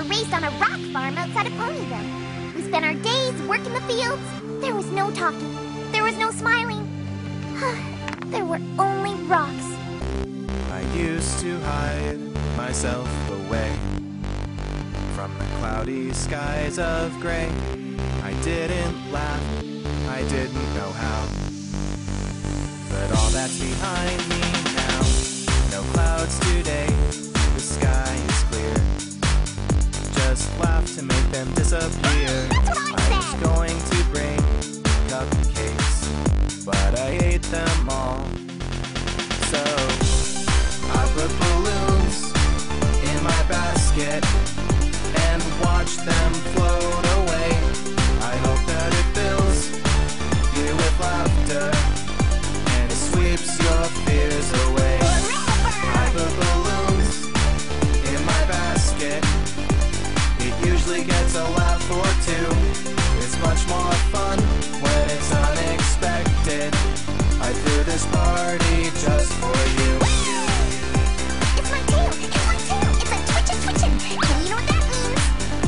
race on a rock farm outside of Ponyville. We spent our days working the fields. There was no talking. There was no smiling. There were only rocks. I used to hide myself away from the cloudy skies of gray. I didn't laugh, I didn't know how. But all that's behind me now. No clouds today, the sky is clear. Just laugh to make them disappear. I was going to bring cupcakes, but I ate them all. So I put balloons in my basket and watch them float away. I hope that it fills you with laughter and it sweeps your fears away. I put balloons in my basket. It usually gets a laugh or two. It's much more fun when it's unexpected. I threw this party just for you. It's my tail! It's my tail! It's a twitchin'! And you know what that means?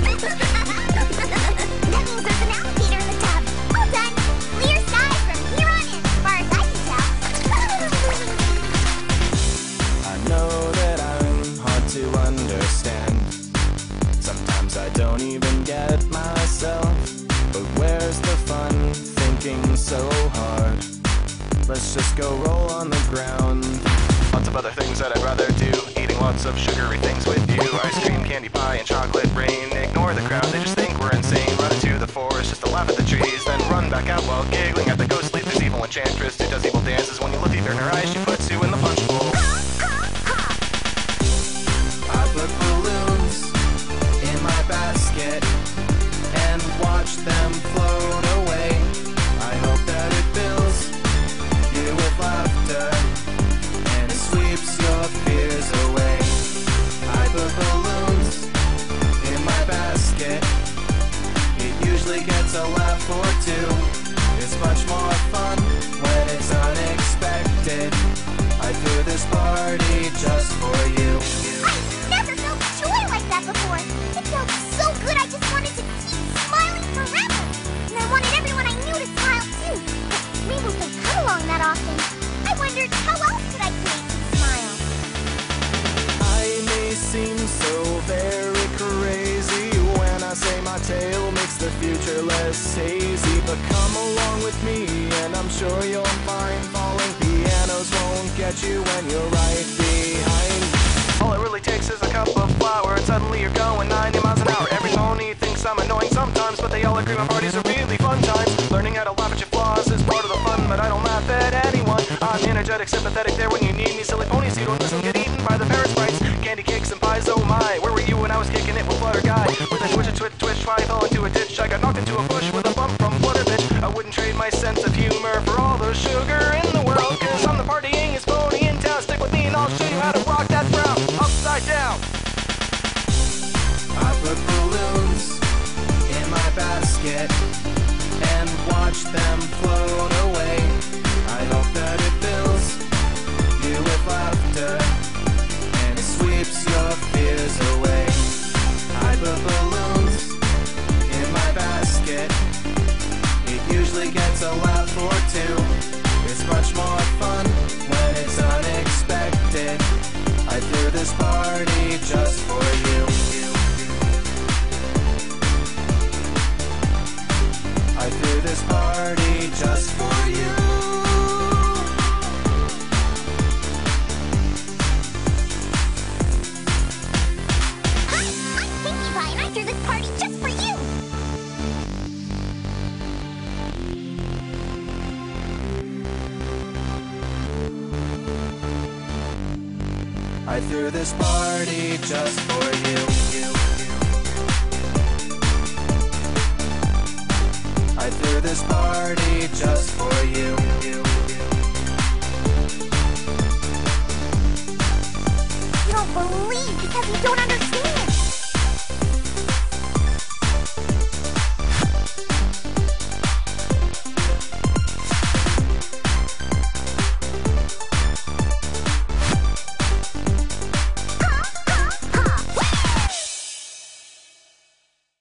That means there's an alligator in the tub. All done! Clear sky from here on in, as far as I can tell. I know that I'm hard to understand. Sometimes I don't even get myself. But where's the fun thinking so hard? Let's just go roll on the ground. Lots of other things that I'd rather do. Eating lots of sugary things with you. Ice cream, candy pie, and chocolate rain. Ignore the crowd, they just think we're insane. Run into the forest just to laugh at the trees. Then run back out while giggling at the ghostly. There's evil enchantress who does evil dances. When you look deeper in her eyes, she puts you in the punch bowl. I put balloons in my basket and watch them float away. I hope that it fills you with laughter and it sweeps your fears away. I put balloons in my basket. It usually gets a laugh or two. It's much more fun when it's unexpected. I threw this party just for you. I've never felt joy like that before. It felt so good I just wanted to keep smiling forever. And I wanted everyone I knew to smile too. But Rainbows don't come along that often. I wondered how else could I create some smile? I may seem so very crazy when I say my tale makes the future less hazy. But come along with me and I'm sure you'll find falling pianos won't get you when you're right behind. All it really takes is a cup of flour and suddenly you're going 90 miles an hour. Every pony thinks I'm annoying sometimes, but they all agree my parties are really fun times. Learning how to laugh at your flaws is part of the fun, but I don't laugh at anyone. I'm energetic, sympathetic there when you need me. Silly ponies, you don't listen, get eaten by the parrot sprites. Candy cakes and pies, oh my. Where were you when I was kicking it with Flutter Guy? With a twitch, try fell into a ditch. I got knocked into a bush with a bump from Flutter Bitch. I wouldn't trade my sense of humor for all the sugar in the world, cause I'm the partyingest pony in town. Stick with me and I'll show you how to rock that frown upside down. I put balloons in my basket and watch them float away. I hope that it fills you with laughter and it sweeps your fears away. I put balloons in my basket. It usually gets a laugh or two. It's much more fun when it's unexpected. I threw this party just for you. I threw this party just for you. Hi, I'm Pinkie Pie and I threw this party just for you. I threw this party just for you. I threw this party just for you. You don't believe because you don't understand.